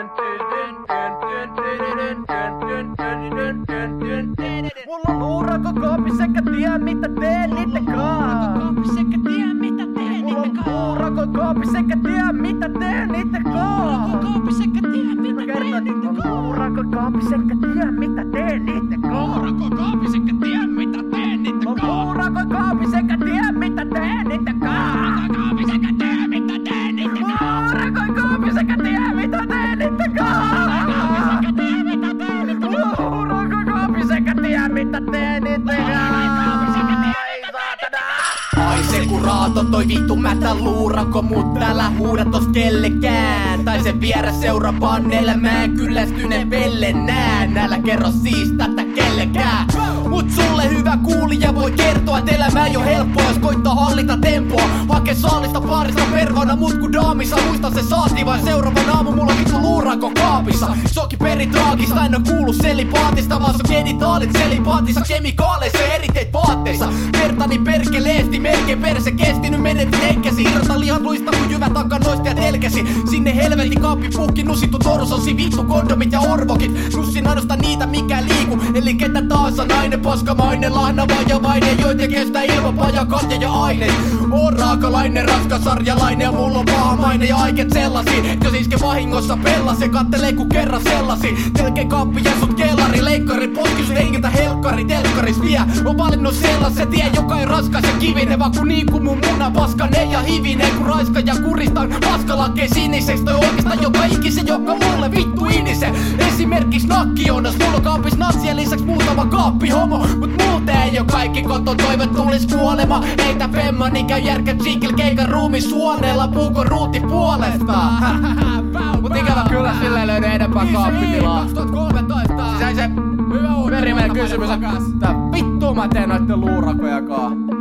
Mulla on luurakko kaapissa, enkä tiedä mitä teen niitten kaa. Mulla on luurakko kaapissa, enkä tiedä mitä teen niitten kaa. Luurakko kaapissa, enkä tiedä mitä teen niitten kaa. Luurakko kaapissa, enkä tiedä mitä teen niitten kaa. Luurakko kaapissa, enkä tiedä mitä teen niitten kaa. Ai se kun raato toi vittu mätä luurakko, mut älä huuda tos kellekään. Tai sen vierä seuraavaan elämään kyllästyneen pelle nään. Älä kerro siis tätä kellekään. Mut sulle hyvä kuulija voi kertoa, et elämä ei oo helppoa, jos koittaa hallita tempoa. Hake saalista paarista pervana, mut kun daamissa muista se saati vain seuraavan aamu mulla vittu luurakko kaapissa. Soki peri traagista, en oo kuullu selipaatista, vaan sun genitaalit selipaatissa, kemikaaleissa ja eriteit vaatteissa. Vertani perkeleesti, melkein perse kesti, nyt menetin henkesi. Irrota lihan luista kun jyvä takanoista ja telkesi. Sinne helvetin kaappi puhki, nusittu torsosi, vittu kondomit ja orvokit. Nussin ainoastaan niitä mikä liiku, eli ketä tahansa nainen, paskamainen, lahnavajavainen, joita kestää ilmapaja, katja ja aine. On raakalainen, raskasarjalainen ja mulla on pahamainen ja aiket sellasi. Jos iske vahingossa pellasi, kattelee ku kerran sellasi. Telkeen kaappi ja sut kellari, leikkari, potki sun hengiltä helkkari, telkkaris vie. On valinnut sellaisen tie, joka ei raskas ja kivinen, vaan kun niin kuin mun muna paskane ja hivinen. Kun raiska ja kuristan paskalakee siniseksi, toi oikeastaan joka ikisen, joka mulle vittu inise. Esimerkiksi nakkionas, mulla on kaapis natsien lisäks muutama kaappihomo. Mut muuten ei oo kaikki koton toivet tulis kuolema. Heitä femma, niin käy järkä tsinkil keikan ruumis suoneella, puukon ruuti puolestaan. Mut ikävä kyllä silleen löydy enempää kaappitilaa. 2013 siis ei se perimmäinen kysymys on, mitä vittua mä teen noitten luurakojakaan.